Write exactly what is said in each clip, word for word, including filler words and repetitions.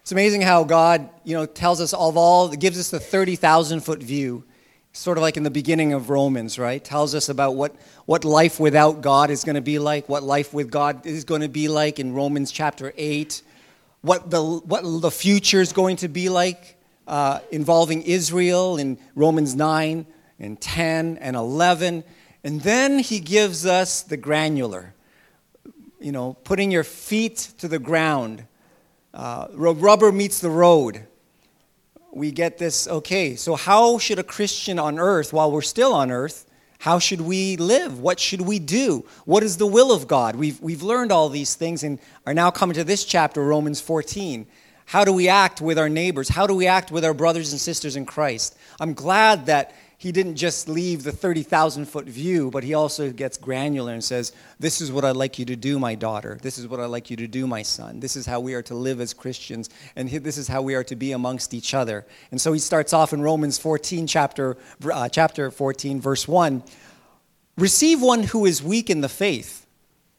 It's amazing how God, you know, tells us of all, gives us the thirty thousand foot view, sort of like in the beginning of Romans, right? Tells us about what, what life without God is going to be like, what life with God is going to be like in Romans chapter eight, what the what the future is going to be like uh, involving Israel in Romans nine and ten and eleven. And then he gives us the granular, you know, putting your feet to the ground. Uh, rubber meets the road. We get this, okay, so how should a Christian on earth, while we're still on earth, how should we live? What should we do? What is the will of God? We've, we've learned all these things and are now coming to this chapter, Romans fourteen. How do we act with our neighbors? How do we act with our brothers and sisters in Christ? I'm glad that he didn't just leave the thirty thousand foot view, but he also gets granular and says, this is what I'd like you to do, my daughter. This is what I'd like you to do, my son. This is how we are to live as Christians, and this is how we are to be amongst each other. And so he starts off in Romans fourteen, chapter, uh, chapter fourteen, verse one. Receive one who is weak in the faith,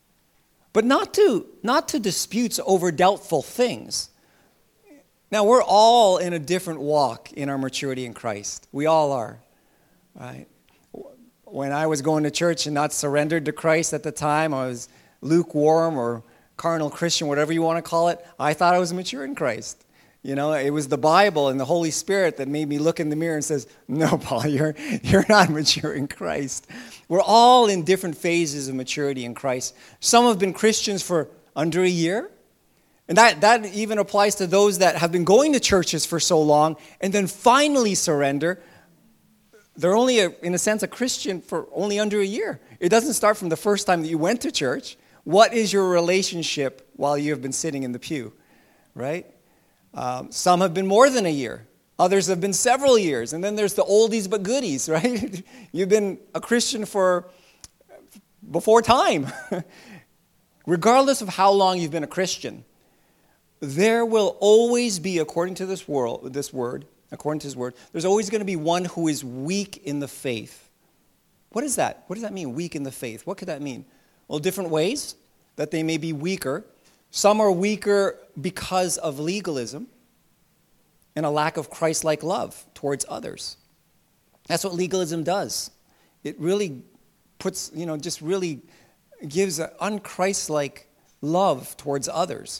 but not to, not to disputes over doubtful things. Now, we're all in a different walk in our maturity in Christ. We all are. Right. When I was going to church and not surrendered to Christ at the time, I was lukewarm or carnal Christian, whatever you want to call it. I thought I was mature in Christ. You know, it was the Bible and the Holy Spirit that made me look in the mirror and says, no, Paul, you're, you're not mature in Christ. We're all in different phases of maturity in Christ. Some have been Christians for under a year. And that, that even applies to those that have been going to churches for so long and then finally surrender. They're only, a, in a sense, a Christian for only under a year. It doesn't start from the first time that you went to church. What is your relationship while you have been sitting in the pew, right? Um, some have been more than a year. Others have been several years. And then there's the oldies but goodies, right? You've been a Christian for before time. Regardless of how long you've been a Christian, there will always be, according to this world, this word, according to his word, there's always going to be one who is weak in the faith. What is that? What does that mean, weak in the faith? What could that mean? Well, different ways that they may be weaker. Some are weaker because of legalism and a lack of Christ-like love towards others. That's what legalism does. It really puts, you know, just really gives an un-Christ-like love towards others.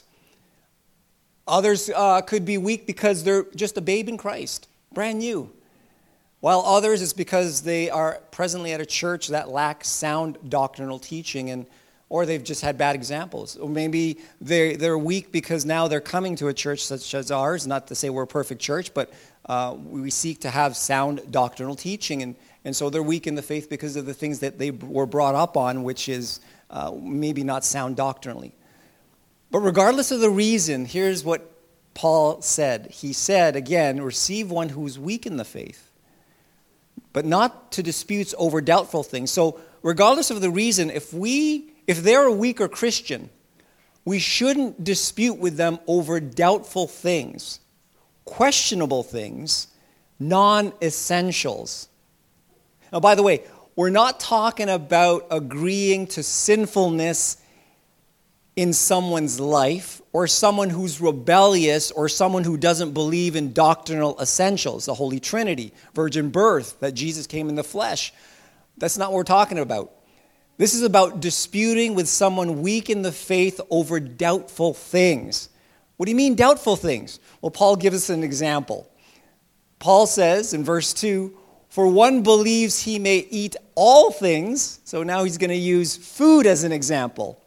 Others uh, could be weak because they're just a babe in Christ, brand new. While others, it's because they are presently at a church that lacks sound doctrinal teaching, and or they've just had bad examples. Or maybe they're, they're weak because now they're coming to a church such as ours, not to say we're a perfect church, but uh, we seek to have sound doctrinal teaching, and, and so they're weak in the faith because of the things that they were brought up on, which is uh, maybe not sound doctrinally. But regardless of the reason, here's what Paul said. He said, again, receive one who's weak in the faith, but not to disputes over doubtful things. So regardless of the reason, if we, if they're a weaker Christian, we shouldn't dispute with them over doubtful things, questionable things, non-essentials. Now, by the way, we're not talking about agreeing to sinfulness in someone's life, or someone who's rebellious, or someone who doesn't believe in doctrinal essentials, the Holy Trinity, virgin birth, that Jesus came in the flesh. That's not what we're talking about. This is about disputing with someone weak in the faith over doubtful things. What do you mean doubtful things? Well, Paul gives us an example. Paul says in verse two, for one believes he may eat all things, so now he's going to use food as an example.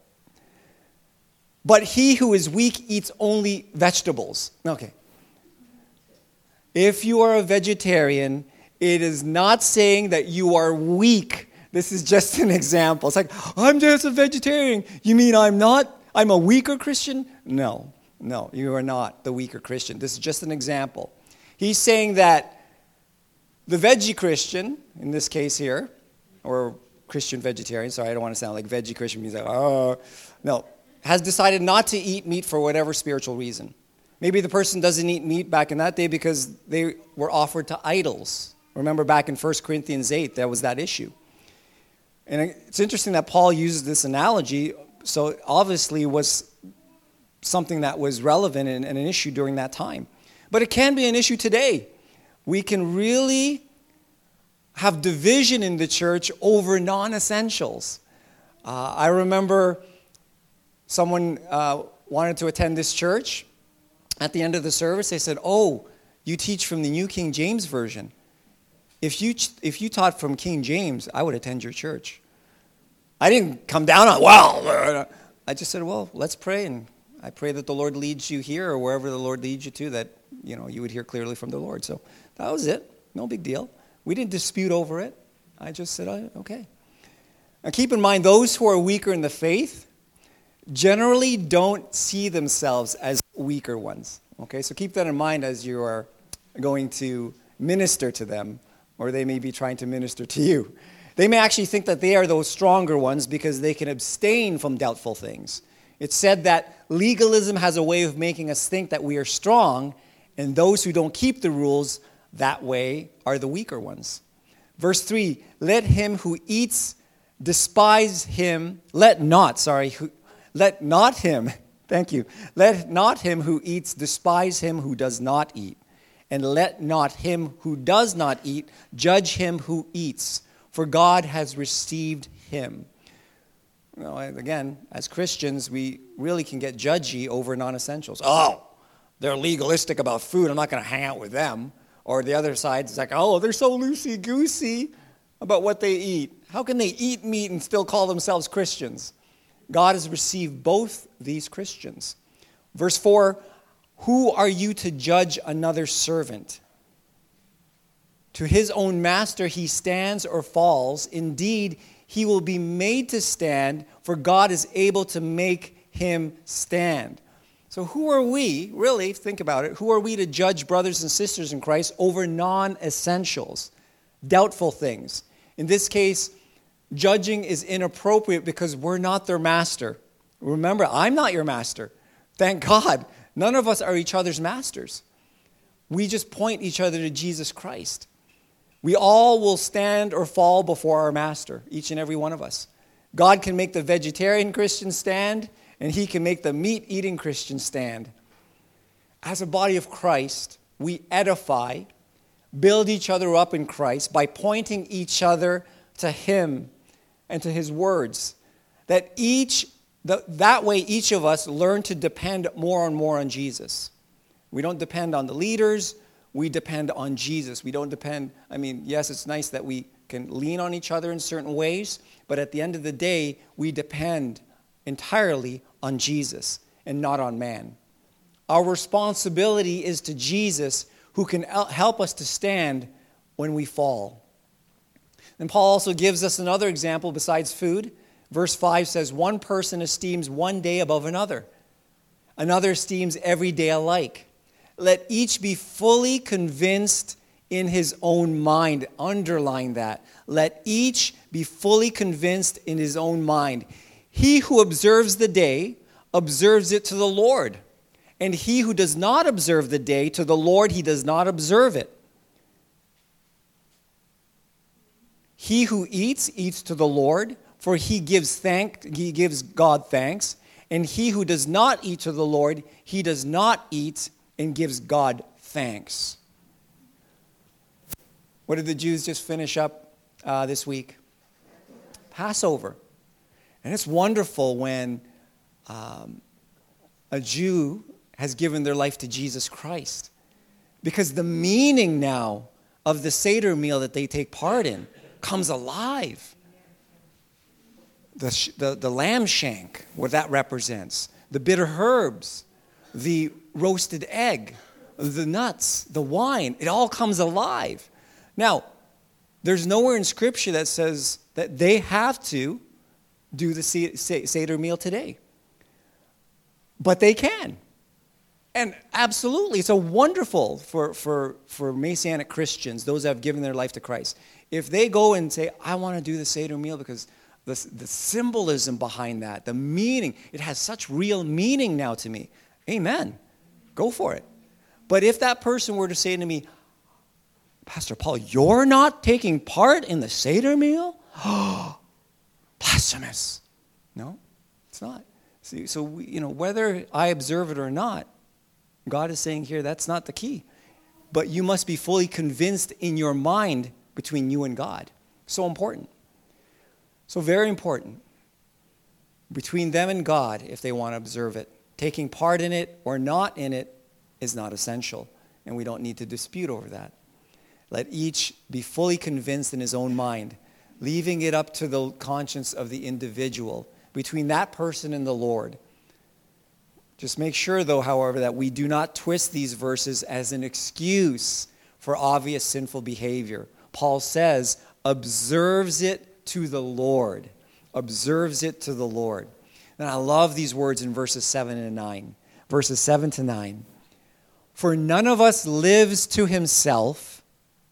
But he who is weak eats only vegetables. Okay. If you are a vegetarian, it is not saying that you are weak. This is just an example. It's like, I'm just a vegetarian. You mean I'm not? I'm a weaker Christian? No, no, you are not the weaker Christian. This is just an example. He's saying that the veggie Christian, in this case here, or Christian vegetarian, sorry, I don't want to sound like veggie Christian means like, oh, no. Has decided not to eat meat for whatever spiritual reason. Maybe the person doesn't eat meat back in that day because they were offered to idols. Remember back in First Corinthians eight, there was that issue. And it's interesting that Paul uses this analogy. So obviously was something that was relevant and, and an issue during that time. But it can be an issue today. We can really have division in the church over non-essentials. Uh, I remember someone uh, wanted to attend this church. At the end of the service, they said, "Oh, you teach from the New King James Version. If you if you taught from King James, I would attend your church." I didn't come down on, well, I just said, well, let's pray, and I pray that the Lord leads you here or wherever the Lord leads you to, that, you know, you would hear clearly from the Lord. So that was it. No big deal. We didn't dispute over it. I just said, oh, okay. Now keep in mind, those who are weaker in the faith generally don't see themselves as weaker ones. Okay, so keep that in mind as you are going to minister to them, or they may be trying to minister to you. They may actually think that they are those stronger ones because they can abstain from doubtful things. It's said that legalism has a way of making us think that we are strong, and those who don't keep the rules that way are the weaker ones. Verse three, let him who eats despise him, let not, sorry, who, let not him, thank you, let not him who eats despise him who does not eat, and let not him who does not eat judge him who eats, for God has received him. You know, again, as Christians, we really can get judgy over non-essentials. Oh, they're legalistic about food. I'm not going to hang out with them. Or the other side is like, oh, they're so loosey-goosey about what they eat. How can they eat meat and still call themselves Christians? God has received both these Christians. Verse four, who are you to judge another servant? To his own master he stands or falls. Indeed, he will be made to stand, for God is able to make him stand. So who are we, really, think about it, who are we to judge brothers and sisters in Christ over non-essentials, doubtful things? In this case, judging is inappropriate because we're not their master. Remember, I'm not your master. Thank God. None of us are each other's masters. We just point each other to Jesus Christ. We all will stand or fall before our master, each and every one of us. God can make the vegetarian Christian stand, and he can make the meat-eating Christian stand. As a body of Christ, we edify, build each other up in Christ by pointing each other to him and to his words. That each, that way each of us learn to depend more and more on Jesus. We don't depend on the leaders. We depend on Jesus. We don't depend, I mean, yes, it's nice that we can lean on each other in certain ways, but at the end of the day, we depend entirely on Jesus and not on man. Our responsibility is to Jesus, who can help us to stand when we fall. And Paul also gives us another example besides food. Verse five says, one person esteems one day above another. Another esteems every day alike. Let each be fully convinced in his own mind. Underline that. Let each be fully convinced in his own mind. He who observes the day observes it to the Lord. And he who does not observe the day, to the Lord he does not observe it. He who eats, eats to the Lord, for he gives thank, he gives God thanks. And he who does not eat to the Lord, he does not eat and gives God thanks. What did the Jews just finish up uh, this week? Passover. And it's wonderful when um, a Jew has given their life to Jesus Christ, because the meaning now of the Seder meal that they take part in comes alive. The, the, the lamb shank, what that represents, the bitter herbs, the roasted egg, the nuts, the wine, it all comes alive. Now, there's nowhere in Scripture that says that they have to do the Seder meal today. But they can. And absolutely, it's a wonderful for, for, for Messianic Christians, those that have given their life to Christ. If they go and say, I want to do the Seder meal because the, the symbolism behind that, the meaning, it has such real meaning now to me. Amen. Go for it. But if that person were to say to me, Pastor Paul, you're not taking part in the Seder meal? Oh, blasphemous. No, it's not. So, so we, you know, whether I observe it or not, God is saying here that's not the key. But you must be fully convinced in your mind between you and God. So important. So very important. Between them and God, if they want to observe it. Taking part in it or not in it is not essential. And we don't need to dispute over that. Let each be fully convinced in his own mind, leaving it up to the conscience of the individual, between that person and the Lord. Just make sure, though, however, that we do not twist these verses as an excuse for obvious sinful behavior. Paul says, observes it to the Lord. Observes it to the Lord. And I love these words in verses seven and nine. Verses seven to nine. For none of us lives to himself,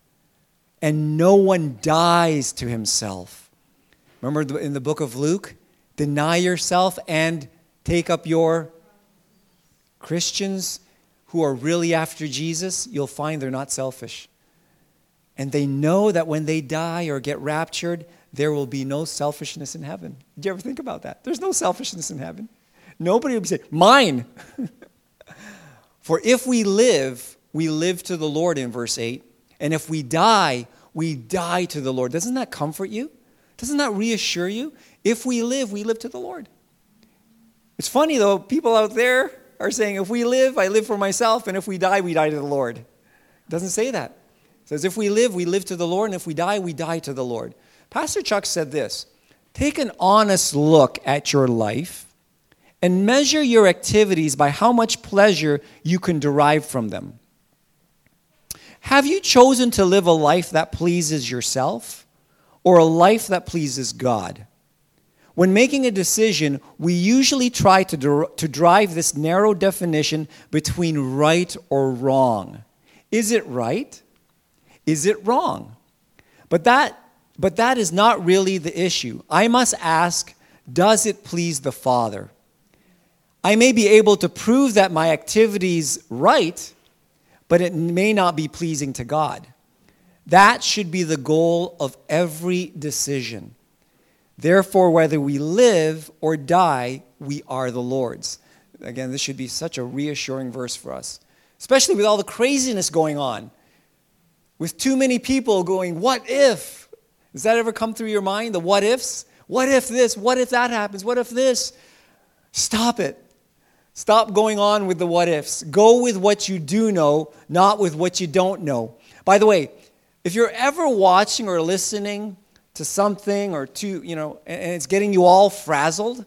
and no one dies to himself. Remember in the book of Luke? Deny yourself and take up your Christians who are really after Jesus, you'll find they're not selfish. And they know that when they die or get raptured, there will be no selfishness in heaven. Did you ever think about that? There's no selfishness in heaven. Nobody will say, mine. For if we live, we live to the Lord in verse eight. And if we die, we die to the Lord. Doesn't that comfort you? Doesn't that reassure you? If we live, we live to the Lord. It's funny, though, people out there are saying, if we live, I live for myself, and if we die, we die to the Lord. It doesn't say that. It says, if we live, we live to the Lord, and if we die, we die to the Lord. Pastor Chuck said this, take an honest look at your life and measure your activities by how much pleasure you can derive from them. Have you chosen to live a life that pleases yourself or a life that pleases God? When making a decision, we usually try to, der- to drive this narrow definition between right or wrong. Is it right? Is it wrong? But that, but that is not really the issue. I must ask, does it please the Father? I may be able to prove that my activity is right, but it may not be pleasing to God. That should be the goal of every decision. Therefore, whether we live or die, we are the Lord's. Again, this should be such a reassuring verse for us, especially with all the craziness going on. With too many people going, what if? Does that ever come through your mind, the what ifs? What if this? What if that happens? What if this? Stop it. Stop going on with the what ifs. Go with what you do know, not with what you don't know. By the way, if you're ever watching or listening to something or to, you know, and it's getting you all frazzled,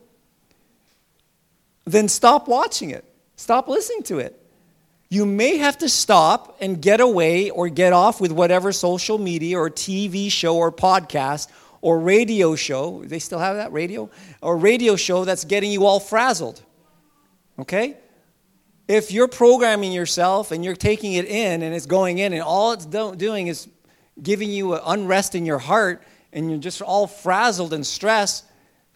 then stop watching it. Stop listening to it. You may have to stop and get away or get off with whatever social media or T V show or podcast or radio show, they still have that, radio? Or radio show that's getting you all frazzled. Okay? If you're programming yourself and you're taking it in and it's going in and all it's do- doing is giving you an unrest in your heart and you're just all frazzled and stressed,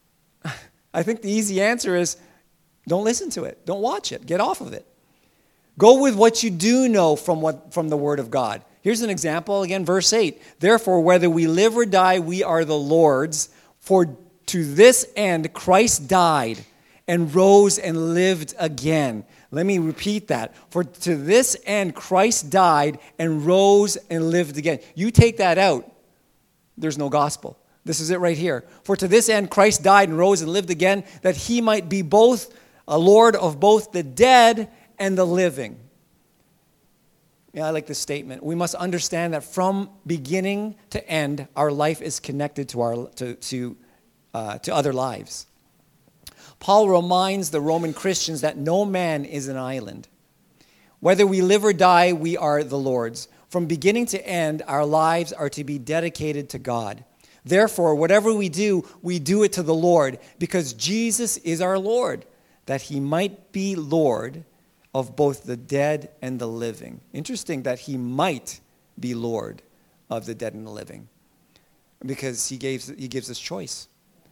I think the easy answer is don't listen to it. Don't watch it. Get off of it. Go with what you do know from what from the Word of God. Here's an example, again, verse eight. Therefore, whether we live or die, we are the Lord's. For to this end Christ died and rose and lived again. Let me repeat that. For to this end Christ died and rose and lived again. You take that out, there's no gospel. This is it right here. For to this end Christ died and rose and lived again, that he might be both a Lord of both the dead and the living. Yeah, I like this statement. We must understand that from beginning to end, our life is connected to our to to uh, to other lives. Paul reminds the Roman Christians that no man is an island. Whether we live or die, we are the Lord's. From beginning to end, our lives are to be dedicated to God. Therefore, whatever we do, we do it to the Lord, because Jesus is our Lord, that he might be Lord of both the dead and the living. Interesting that he might be Lord of the dead and the living, because he gives, he gives us choice.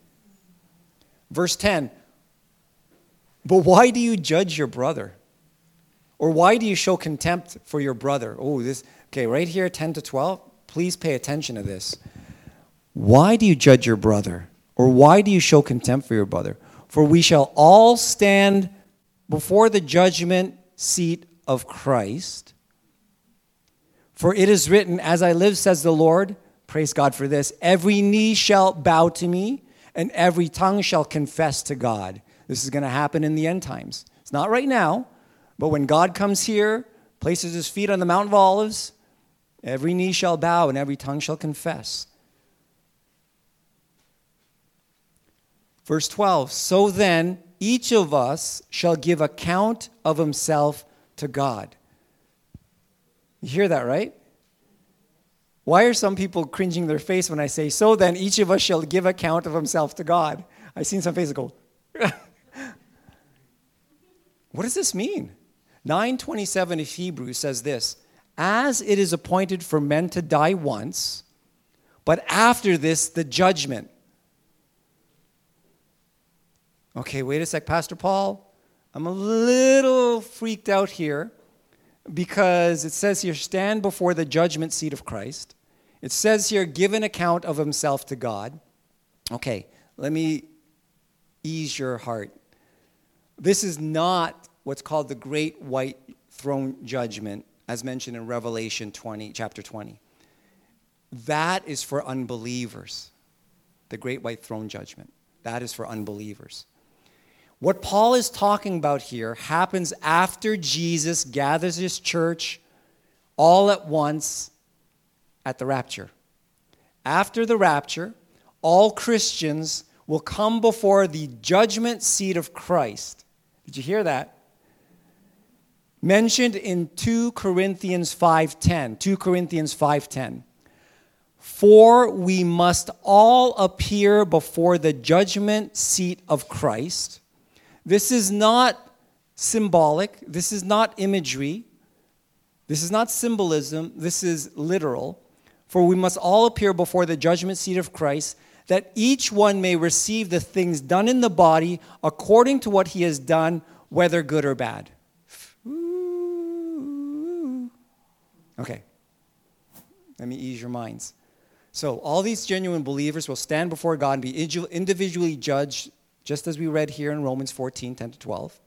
Verse ten, but why do you judge your brother? Or why do you show contempt for your brother? Oh, this, okay, right here, ten to twelve, please pay attention to this. Why do you judge your brother? Or why do you show contempt for your brother? for we shall all stand before the judgment seat of Christ. For it is written, as I live, says the Lord, praise God for this, every knee shall bow to me, and every tongue shall confess to God. This is going to happen in the end times. It's not right now, but when God comes here, places his feet on the Mount of Olives, every knee shall bow and every tongue shall confess. Verse twelve, so then each of us shall give account of himself to God. You hear that, right? Why are some people cringing their face when I say, so then each of us shall give account of himself to God? I've seen some faces go, what does this mean? nine twenty-seven of Hebrews says this, as it is appointed for men to die once, but after this, the judgment. Okay, wait a sec, Pastor Paul. I'm a little freaked out here because it says here, stand before the judgment seat of Christ. It says here, give an account of himself to God. Okay, let me ease your heart. This is not what's called the great white throne judgment, as mentioned in Revelation twenty, chapter twenty. That is for unbelievers. The great white throne judgment. That is for unbelievers. What Paul is talking about here happens after Jesus gathers his church all at once at the rapture. After the rapture, all Christians will come before the judgment seat of Christ. Did you hear that? Mentioned in two Corinthians five ten. two Corinthians five ten. For we must all appear before the judgment seat of Christ. This is not symbolic. This is not imagery. This is not symbolism. This is literal. For we must all appear before the judgment seat of Christ, that each one may receive the things done in the body according to what he has done, whether good or bad. Ooh. Okay. Let me ease your minds. So all these genuine believers will stand before God and be individually judged, just as we read here in Romans fourteen, ten to twelve.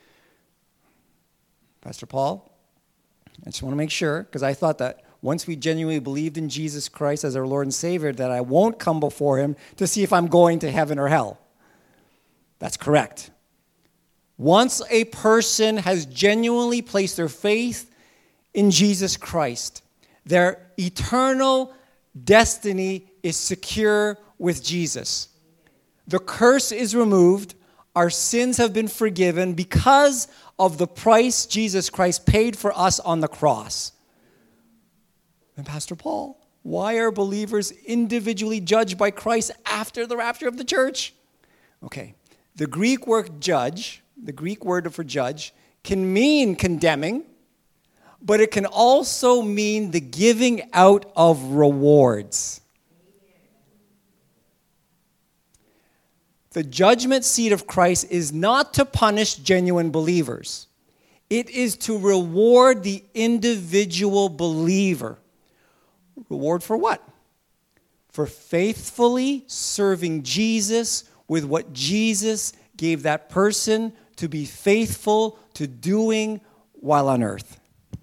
Pastor Paul, I just want to make sure, because I thought that once we genuinely believed in Jesus Christ as our Lord and Savior, that I won't come before him to see if I'm going to heaven or hell. That's correct. Once a person has genuinely placed their faith in Jesus Christ, their eternal destiny is secure with Jesus. The curse is removed. Our sins have been forgiven because of the price Jesus Christ paid for us on the cross. And Pastor Paul, why are believers individually judged by Christ after the rapture of the church? Okay, the Greek word judge, the Greek word for judge, can mean condemning, but it can also mean the giving out of rewards. The judgment seat of Christ is not to punish genuine believers. It is to reward the individual believer. Reward for what? For faithfully serving Jesus with what Jesus gave that person to be faithful to doing while on earth.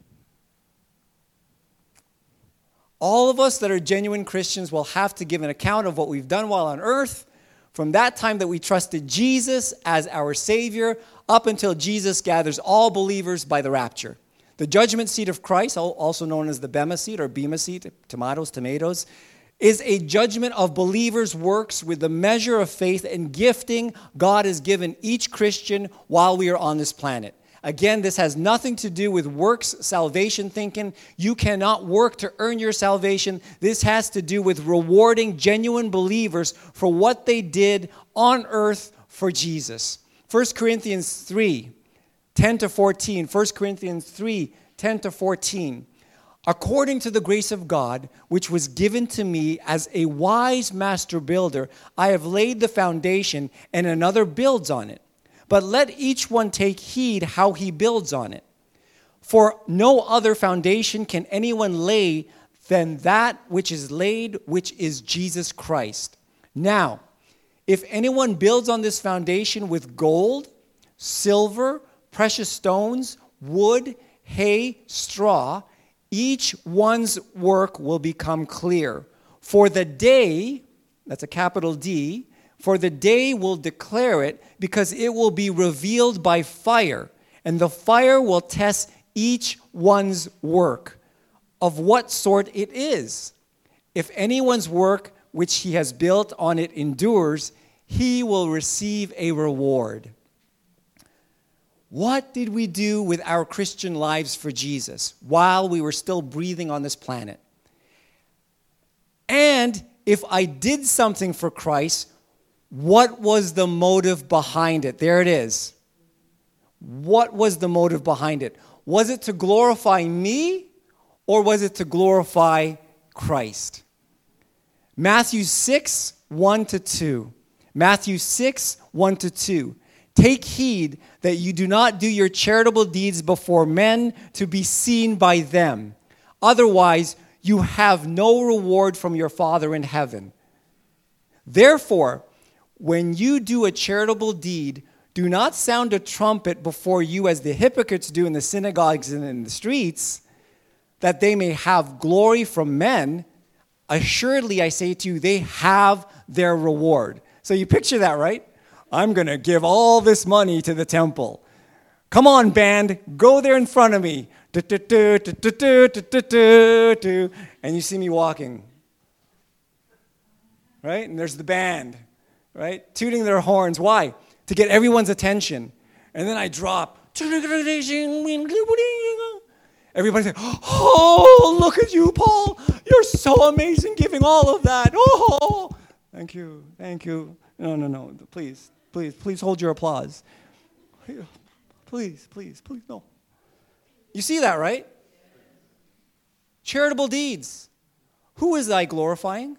All of us that are genuine Christians will have to give an account of what we've done while on earth from that time that we trusted Jesus as our Savior up until Jesus gathers all believers by the rapture. The judgment seat of Christ, also known as the Bema seat or Bema seat, tomatoes, tomatoes, is a judgment of believers' works with the measure of faith and gifting God has given each Christian while we are on this planet. Again, this has nothing to do with works salvation thinking. You cannot work to earn your salvation. This has to do with rewarding genuine believers for what they did on earth for Jesus. First Corinthians three, ten to fourteen. First Corinthians three, ten to fourteen. According to the grace of God, which was given to me as a wise master builder, I have laid the foundation and another builds on it. But let each one take heed how he builds on it. For no other foundation can anyone lay than that which is laid, which is Jesus Christ. Now, If anyone builds on this foundation with gold, silver, precious stones, wood, hay, straw, each one's work will become clear. For the day, that's a capital D, for the day will declare it, because it will be revealed by fire, and the fire will test each one's work, of what sort it is. If anyone's work which he has built on it endures, he will receive a reward. What did we do with our Christian lives for Jesus while we were still breathing on this planet? And if I did something for Christ, what was the motive behind it? There it is. What was the motive behind it? Was it to glorify me, or was it to glorify Christ? Matthew six, one to two. Matthew six, one to two. Take heed that you do not do your charitable deeds before men to be seen by them. Otherwise, you have no reward from your Father in heaven. Therefore, when you do a charitable deed, do not sound a trumpet before you as the hypocrites do in the synagogues and in the streets, that they may have glory from men. Assuredly, I say to you, they have their reward. So you picture that, right? I'm going to give all this money to the temple. Come on, band, go there in front of me. And you see me walking. Right? And there's the band. Right? Tooting their horns. Why? To get everyone's attention. And then I drop. Everybody say, oh, look at you, Paul. You're so amazing giving all of that. Oh, thank you. Thank you. No, no, no. Please, please, please hold your applause. Please, please, please, no. You see that, right? Charitable deeds. Who is I glorifying?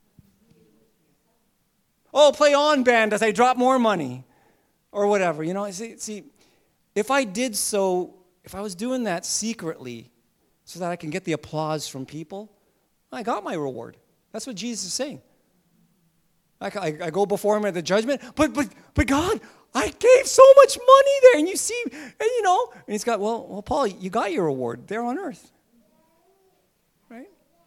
Oh, play on, band, as I drop more money. Or whatever, you know. See, see, if I did so, if I was doing that secretly so that I can get the applause from people, I got my reward. That's what Jesus is saying. I, I, I go before him at the judgment, but but but God, I gave so much money there, and you see, and you know, and he's got, well, well, Paul, you got your reward there on earth. Right?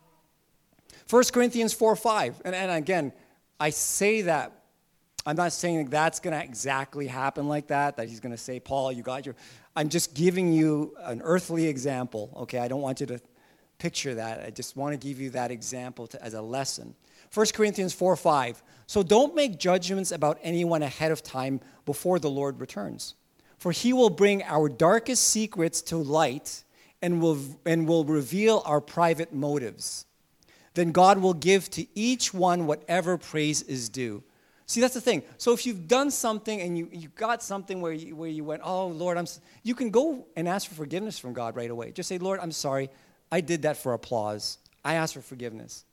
First Corinthians four five, and, and again, I say that, I'm not saying that's going to exactly happen like that, that he's going to say, Paul, you got your... I'm just giving you an earthly example, okay? I don't want you to picture that. I just want to give you that example to, as a lesson. First Corinthians four five. So don't make judgments about anyone ahead of time before the Lord returns. For he will bring our darkest secrets to light and will, and will reveal our private motives. Then God will give to each one whatever praise is due. See, that's the thing. So if you've done something and you, you got something where you, where you went, oh, Lord, I'm, you can go and ask for forgiveness from God right away. Just say, Lord, I'm sorry. I did that for applause. I asked for forgiveness.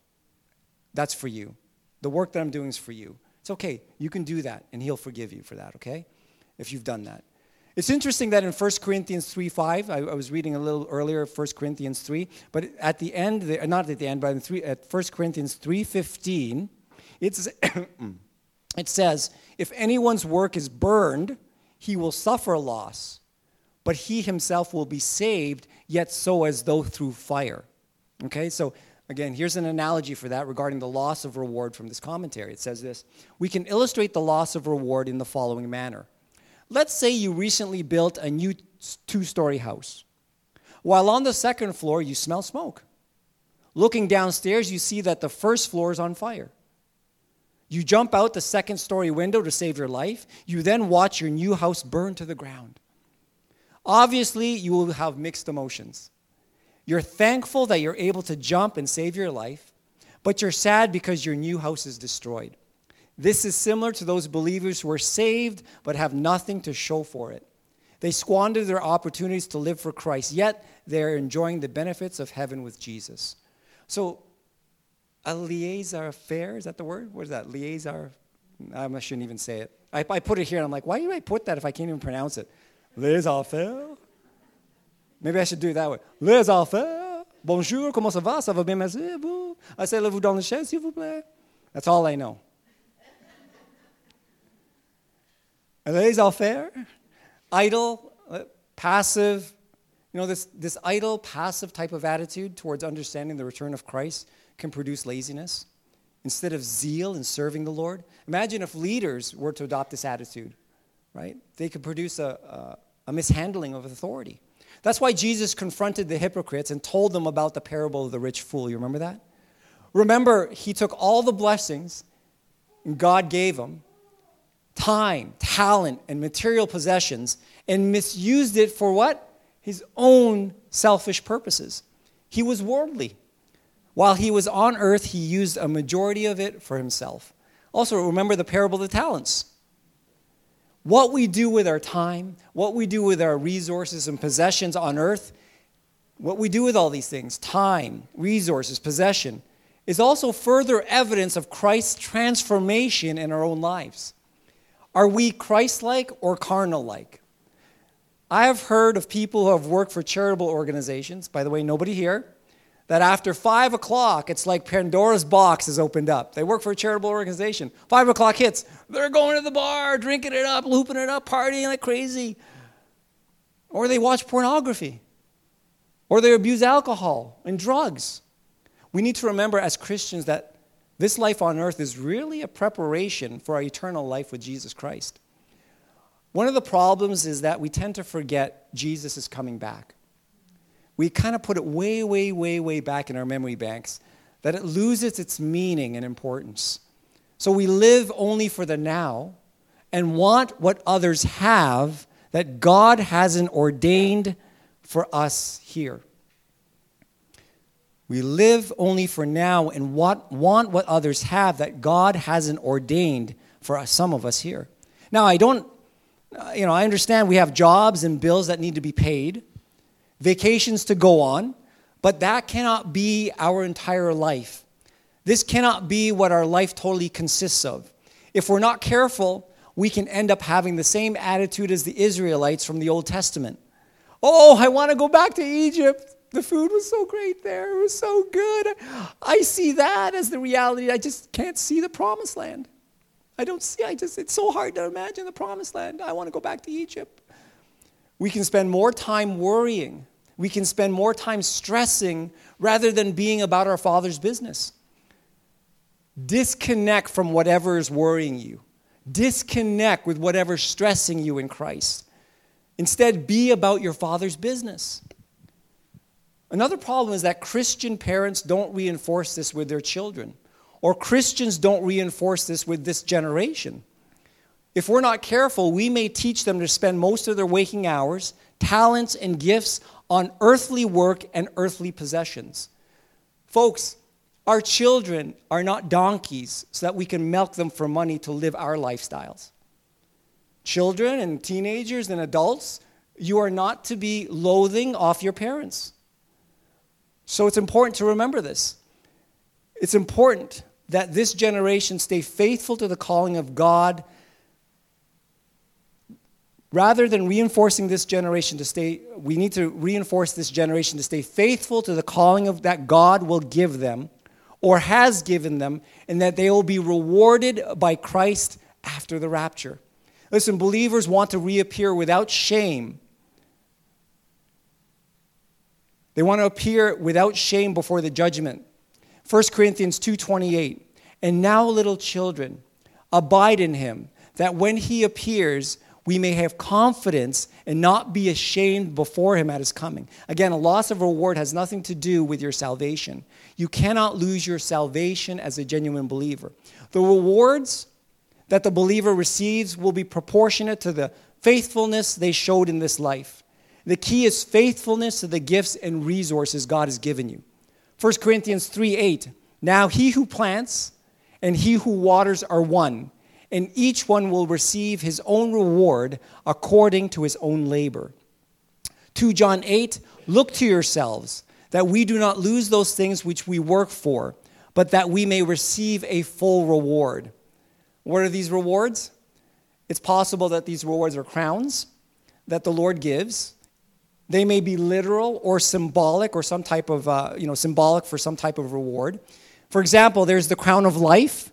That's for you. The work that I'm doing is for you. It's okay. You can do that, and he'll forgive you for that, okay? If you've done that. It's interesting that in First Corinthians three five, I, I was reading a little earlier First Corinthians three, but at the end, not at the end, but in three, at First Corinthians three fifteen, it's, it says, if anyone's work is burned, he will suffer loss, but he himself will be saved, yet so as though through fire. Okay, so again, here's an analogy for that regarding the loss of reward from this commentary. It says this, we can illustrate the loss of reward in the following manner. Let's say you recently built a new two-story house. While on the second floor, you smell smoke. Looking downstairs, you see that the first floor is on fire. You jump out the second-story window to save your life. You then watch your new house burn to the ground. Obviously, you will have mixed emotions. You're thankful that you're able to jump and save your life, but you're sad because your new house is destroyed. This is similar to those believers who are saved but have nothing to show for it. They squander their opportunities to live for Christ, yet they're enjoying the benefits of heaven with Jesus. So, a liaison affair, is that the word? What is that? Liaison? I shouldn't even say it. I, I put it here, and I'm like, why do I put that if I can't even pronounce it? Liaison affair? Maybe I should do it that way. Liaison affair? Bonjour, comment ça va? Ça va bien, merci, vous? Asseyez-vous dans le chaise, s'il vous plaît. That's all I know. laissez-faire, idle, uh, passive. You know, this, this idle, passive type of attitude towards understanding the return of Christ can produce laziness instead of zeal in serving the Lord. Imagine if leaders were to adopt this attitude, right? They could produce a, a, a mishandling of authority. That's why Jesus confronted the hypocrites and told them about the parable of the rich fool. You remember that? Remember, he took all the blessings God gave him, time, talent, and material possessions, and misused it for what? His own selfish purposes. He was worldly. While he was on earth, he used a majority of it for himself. Also, remember the parable of the talents. What we do with our time, what we do with our resources and possessions on earth, what we do with all these things, time, resources, possession, is also further evidence of Christ's transformation in our own lives. Are we Christ-like or carnal-like? I have heard of people who have worked for charitable organizations, by the way, nobody here, that after five o'clock, it's like Pandora's box is opened up. They work for a charitable organization. Five o'clock hits, they're going to the bar, drinking it up, looping it up, partying like crazy. Or they watch pornography. Or they abuse alcohol and drugs. We need to remember as Christians that this life on earth is really a preparation for our eternal life with Jesus Christ. One of the problems is that we tend to forget Jesus is coming back. We kind of put it way, way, way, way back in our memory banks, that it loses its meaning and importance. So we live only for the now and want what others have that God hasn't ordained for us here. We live only for now and want, want what others have that God hasn't ordained for us, some of us here. Now, I don't, uh, you know, I understand we have jobs and bills that need to be paid, vacations to go on, but that cannot be our entire life. This cannot be what our life totally consists of. If we're not careful, we can end up having the same attitude as the Israelites from the Old Testament. Oh, I want to go back to Egypt. The food was so great there. It was so good. I see that as the reality. I just can't see the promised land. I don't see, I just, it's so hard to imagine the promised land. I want to go back to Egypt. We can spend more time worrying. We can spend more time stressing rather than being about our Father's business. Disconnect from whatever is worrying you. Disconnect with whatever's stressing you in Christ. Instead, be about your Father's business. Another problem is that Christian parents don't reinforce this with their children, or Christians don't reinforce this with this generation. If we're not careful, we may teach them to spend most of their waking hours, talents, and gifts on earthly work and earthly possessions. Folks, our children are not donkeys so that we can milk them for money to live our lifestyles. Children and teenagers and adults, you are not to be loathing off your parents. So it's important to remember this. It's important that this generation stay faithful to the calling of God rather than reinforcing this generation to stay, we need to reinforce this generation to stay faithful to the calling of that God will give them or has given them, and that they will be rewarded by Christ after the rapture. Listen, believers want to reappear without shame. They want to appear without shame before the judgment. First Corinthians two twenty-eight, and now, little children, abide in him, that when he appears, we may have confidence and not be ashamed before him at his coming. Again, a loss of reward has nothing to do with your salvation. You cannot lose your salvation as a genuine believer. The rewards that the believer receives will be proportionate to the faithfulness they showed in this life. The key is faithfulness to the gifts and resources God has given you. First Corinthians three eight, now he who plants and he who waters are one, and each one will receive his own reward according to his own labor. Second John eight, look to yourselves, that we do not lose those things which we work for, but that we may receive a full reward. What are these rewards? It's possible that these rewards are crowns that the Lord gives. They may be literal or symbolic or some type of, uh, you know, symbolic for some type of reward. For example, there's the crown of life.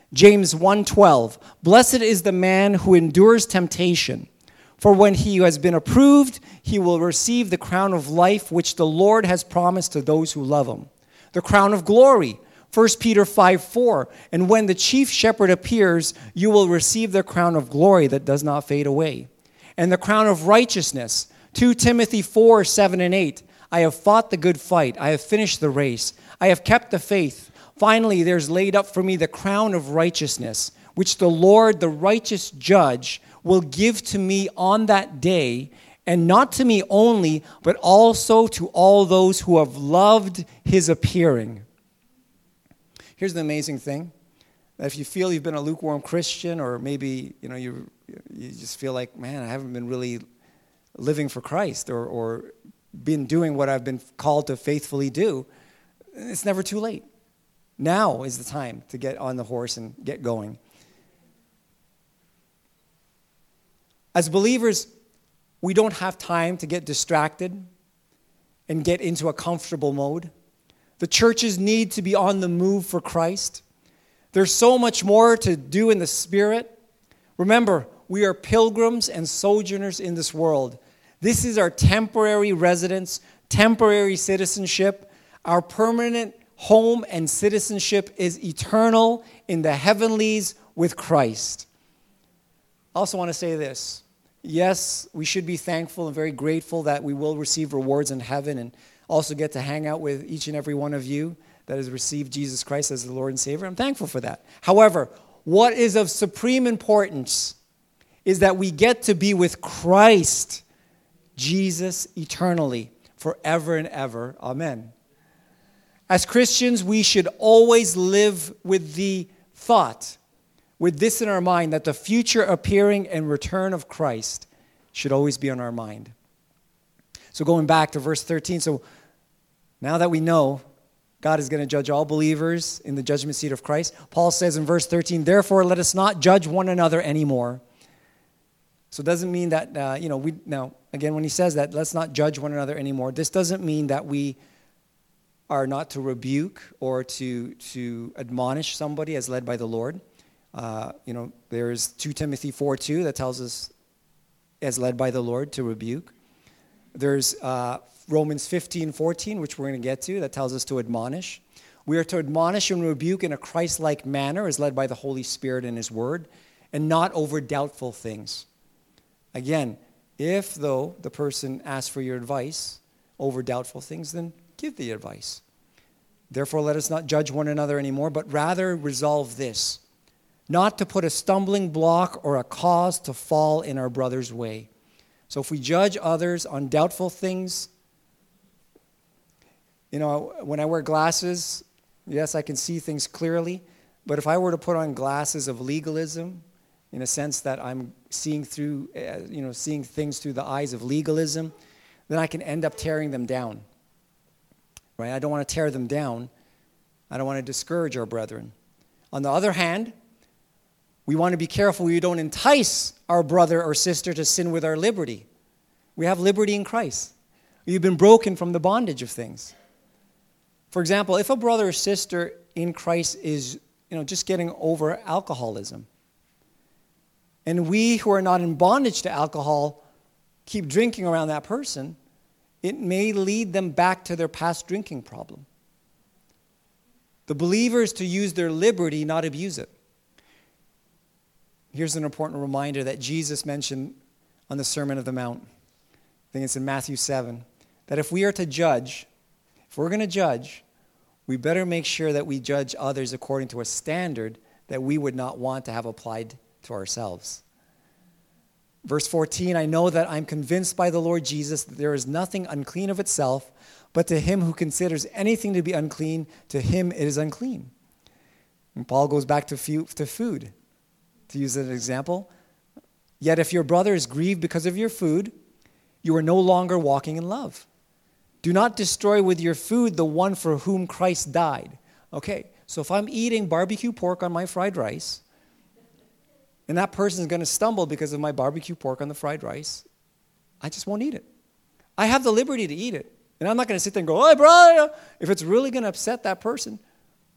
James one twelve, blessed is the man who endures temptation, for when he has been approved, he will receive the crown of life which the Lord has promised to those who love him. The crown of glory, First Peter five four, and when the chief shepherd appears, you will receive the crown of glory that does not fade away. And the crown of righteousness, Second Timothy four seven and eight, I have fought the good fight, I have finished the race, I have kept the faith. Finally, there's laid up for me the crown of righteousness, which the Lord, the righteous judge, will give to me on that day, and not to me only, but also to all those who have loved his appearing. Here's the amazing thing. If you feel you've been a lukewarm Christian, or maybe you know you you just feel like, man, I haven't been really living for Christ, or, or been doing what I've been called to faithfully do, it's never too late. Now is the time to get on the horse and get going. As believers, we don't have time to get distracted and get into a comfortable mode. The churches need to be on the move for Christ. There's so much more to do in the Spirit. Remember, we are pilgrims and sojourners in this world. This is our temporary residence, temporary citizenship. Our permanent home and citizenship is eternal in the heavenlies with Christ. I also want to say this. Yes, we should be thankful and very grateful that we will receive rewards in heaven and also get to hang out with each and every one of you that has received Jesus Christ as the Lord and Savior. I'm thankful for that. However, what is of supreme importance is that we get to be with Christ, Jesus, eternally, forever and ever. Amen. As Christians, we should always live with the thought, with this in our mind, that the future appearing and return of Christ should always be on our mind. So going back to verse thirteen, so now that we know God is going to judge all believers in the judgment seat of Christ, Paul says in verse thirteen, therefore let us not judge one another anymore. So it doesn't mean that, uh, you know, we now, again, when he says that, let's not judge one another anymore, this doesn't mean that we are not to rebuke or to, to admonish somebody as led by the Lord. Uh, you know, there's Second Timothy four two that tells us as led by the Lord to rebuke. There's uh, Romans fifteen fourteen, which we're going to get to, that tells us to admonish. We are to admonish and rebuke in a Christ-like manner as led by the Holy Spirit in his word, and not over doubtful things. Again, if, though, the person asks for your advice over doubtful things, then give the advice. Therefore, let us not judge one another anymore, but rather resolve this, not to put a stumbling block or a cause to fall in our brother's way. So if we judge others on doubtful things, you know, when I wear glasses, yes, I can see things clearly, but if I were to put on glasses of legalism, in a sense that I'm seeing through, uh, you know, seeing things through the eyes of legalism, then I can end up tearing them down. Right? I don't want to tear them down. I don't want to discourage our brethren. On the other hand, we want to be careful we don't entice our brother or sister to sin with our liberty. We have liberty in Christ. We've been broken from the bondage of things. For example, if a brother or sister in Christ is, you know, just getting over alcoholism, and we who are not in bondage to alcohol keep drinking around that person, it may lead them back to their past drinking problem. The believer is to use their liberty, not abuse it. Here's an important reminder that Jesus mentioned on the Sermon of the Mount. I think it's in Matthew seven. That if we are to judge, if we're going to judge, we better make sure that we judge others according to a standard that we would not want to have applied to ourselves. Verse fourteen, I know that I'm convinced by the Lord Jesus that there is nothing unclean of itself, but to him who considers anything to be unclean, to him it is unclean. And Paul goes back to food. To use an example, yet if your brother is grieved because of your food, you are no longer walking in love. Do not destroy with your food the one for whom Christ died. Okay, so if I'm eating barbecue pork on my fried rice, and that person is going to stumble because of my barbecue pork on the fried rice, I just won't eat it. I have the liberty to eat it. And I'm not going to sit there and go, hey, brother, if it's really going to upset that person,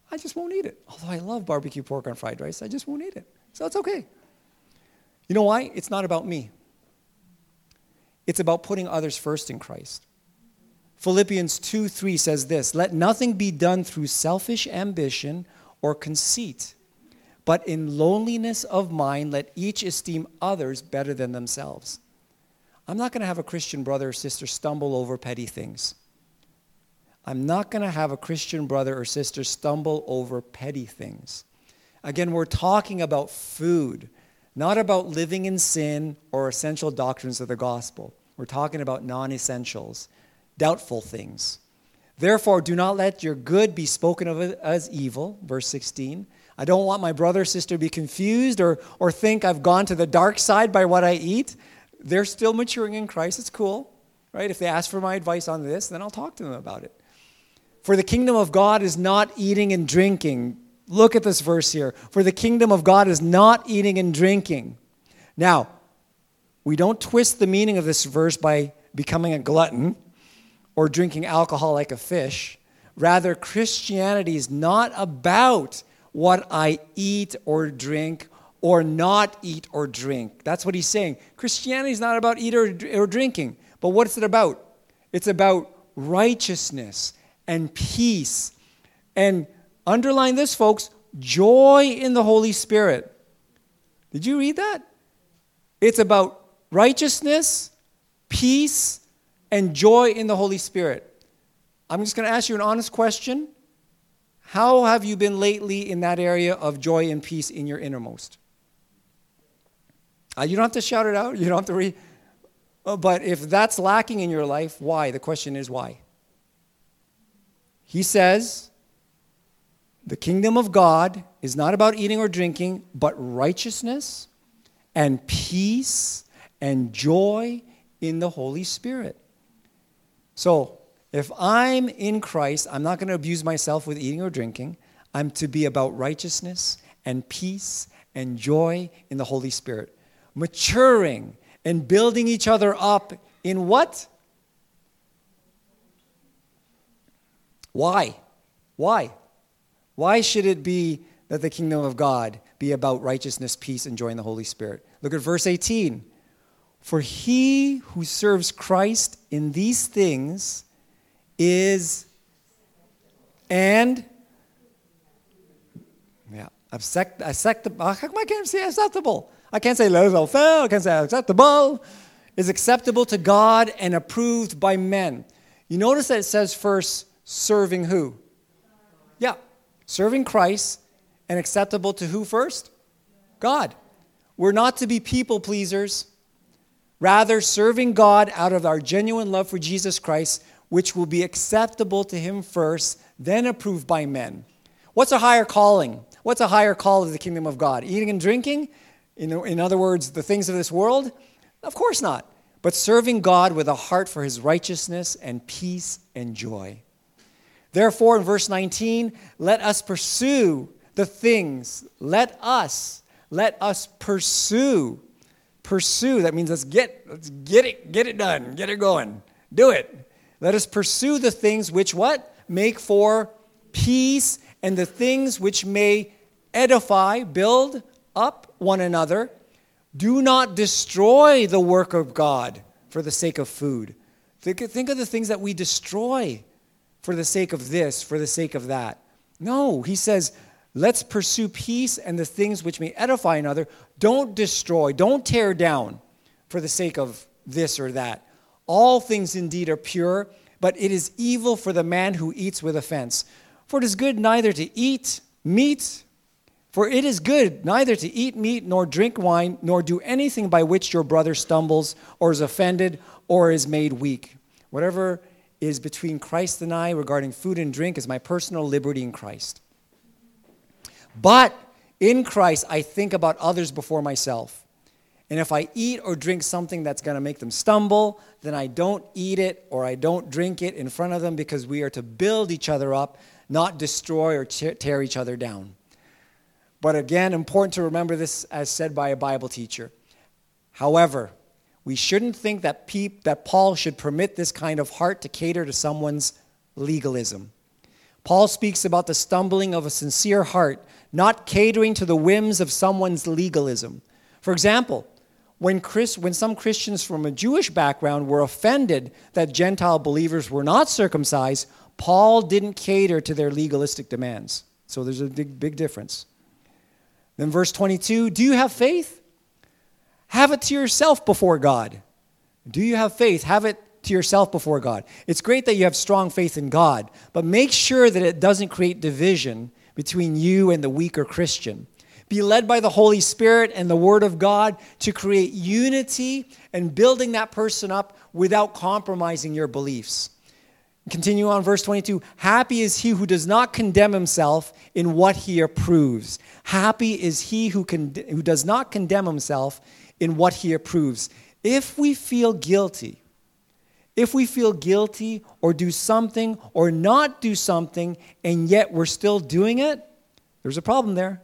I just won't eat it. Although I love barbecue pork on fried rice, I just won't eat it. So it's okay. You know why? It's not about me. It's about putting others first in Christ. Philippians two three says this, let nothing be done through selfish ambition or conceit, but in loneliness of mind, let each esteem others better than themselves. I'm not going to have a Christian brother or sister stumble over petty things. I'm not going to have a Christian brother or sister stumble over petty things. Again, we're talking about food, not about living in sin or essential doctrines of the gospel. We're talking about non-essentials, doubtful things. Therefore, do not let your good be spoken of as evil, verse sixteen. I don't want my brother or sister to be confused or, or think I've gone to the dark side by what I eat. They're still maturing in Christ. It's cool, right? If they ask for my advice on this, then I'll talk to them about it. For the kingdom of God is not eating and drinking. Look at this verse here. For the kingdom of God is not eating and drinking. Now, we don't twist the meaning of this verse by becoming a glutton or drinking alcohol like a fish. Rather, Christianity is not about what I eat or drink or not eat or drink. That's what he's saying. Christianity is not about eat or, or drinking. But what's it about? It's about righteousness and peace. And underline this, folks, joy in the Holy Spirit. Did you read that? It's about righteousness, peace, and joy in the Holy Spirit. I'm just going to ask you an honest question. How have you been lately in that area of joy and peace in your innermost? Uh, you don't have to shout it out. You don't have to read. Uh, but if that's lacking in your life, why? The question is why? He says, the kingdom of God is not about eating or drinking, but righteousness and peace and joy in the Holy Spirit. So, if I'm in Christ, I'm not going to abuse myself with eating or drinking. I'm to be about righteousness and peace and joy in the Holy Spirit. Maturing and building each other up in what? Why? Why? Why should it be that the kingdom of God be about righteousness, peace, and joy in the Holy Spirit? Look at verse eighteen. For he who serves Christ in these things is and yeah, accept, acceptable. How come I can't say acceptable? I can't say laissez-faire. I can't say acceptable. Is acceptable to God and approved by men. You notice that it says first, serving who? Yeah, serving Christ and acceptable to who first? God. We're not to be people pleasers. Rather, serving God out of our genuine love for Jesus Christ, which will be acceptable to him first, then approved by men. What's a higher calling? What's a higher call of the kingdom of God? Eating and drinking? In, in other words, the things of this world? Of course not. But serving God with a heart for his righteousness and peace and joy. Therefore, in verse nineteen, let us pursue the things. Let us, let us pursue. Pursue, that means let's get, let's get it, get it done, get it going. Do it. Let us pursue the things which what? Make for peace, and the things which may edify, build up one another. Do not destroy the work of God for the sake of food. Think, think of the things that we destroy for the sake of this, for the sake of that. No, he says, let's pursue peace and the things which may edify another. Don't destroy, don't tear down for the sake of this or that. All things indeed are pure, but it is evil for the man who eats with offense. For it is good neither to eat meat, for it is good neither to eat meat nor drink wine, nor do anything by which your brother stumbles or is offended or is made weak. Whatever is between Christ and I regarding food and drink is my personal liberty in Christ. But in Christ, I think about others before myself. And if I eat or drink something that's going to make them stumble, then I don't eat it or I don't drink it in front of them, because we are to build each other up, not destroy or tear each other down. But again, important to remember this as said by a Bible teacher. However, we shouldn't think that, Pe- that Paul should permit this kind of heart to cater to someone's legalism. Paul speaks about the stumbling of a sincere heart, not catering to the whims of someone's legalism. For example, when, Chris, when some Christians from a Jewish background were offended that Gentile believers were not circumcised, Paul didn't cater to their legalistic demands. So there's a big, big difference. Then verse twenty-two, do you have faith? Have it to yourself before God. Do you have faith? Have it to yourself before God. It's great that you have strong faith in God, but make sure that it doesn't create division between you and the weaker Christian. Be led by the Holy Spirit and the Word of God to create unity and building that person up without compromising your beliefs. Continue on verse twenty-two. Happy is he who does not condemn himself in what he approves. Happy is he who, con- who does not condemn himself in what he approves. If we feel guilty, if we feel guilty or do something or not do something and yet we're still doing it, there's a problem there.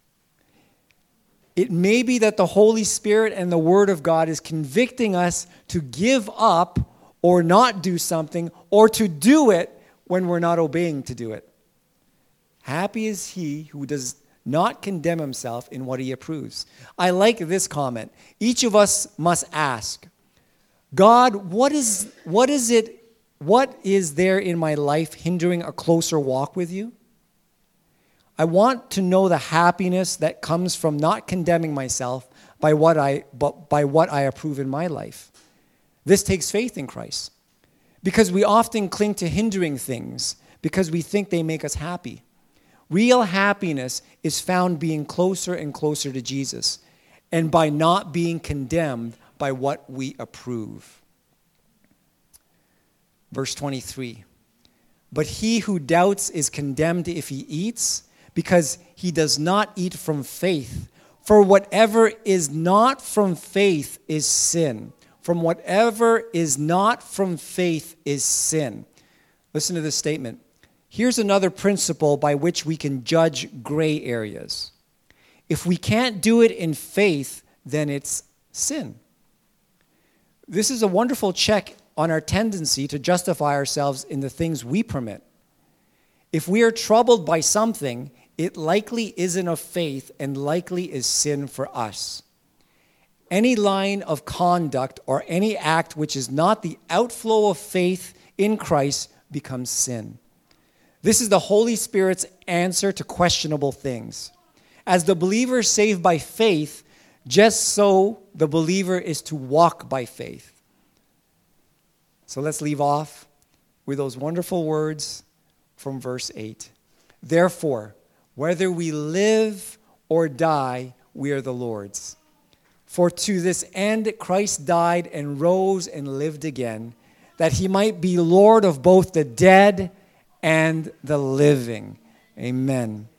It may be that the Holy Spirit and the Word of God is convicting us to give up or not do something, or to do it when we're not obeying to do it. Happy is he who does not condemn himself in what he approves. I like this comment. Each of us must ask, God, what is, what is it, what is there in my life hindering a closer walk with you? I want to know the happiness that comes from not condemning myself by what I, but by what I approve in my life. This takes faith in Christ, because we often cling to hindering things because we think they make us happy. Real happiness is found being closer and closer to Jesus and by not being condemned by what we approve. Verse twenty-three, but he who doubts is condemned if he eats, because he does not eat from faith. For whatever is not from faith is sin. From whatever is not from faith is sin. Listen to this statement. Here's another principle by which we can judge gray areas. If we can't do it in faith, then it's sin. This is a wonderful check on our tendency to justify ourselves in the things we permit. If we are troubled by something, it likely isn't of faith and likely is sin for us. Any line of conduct or any act which is not the outflow of faith in Christ becomes sin. This is the Holy Spirit's answer to questionable things. As the believer is saved by faith, just so the believer is to walk by faith. So let's leave off with those wonderful words from verse eight. Therefore, whether we live or die, we are the Lord's. For to this end Christ died and rose and lived again, that he might be Lord of both the dead and the living. Amen.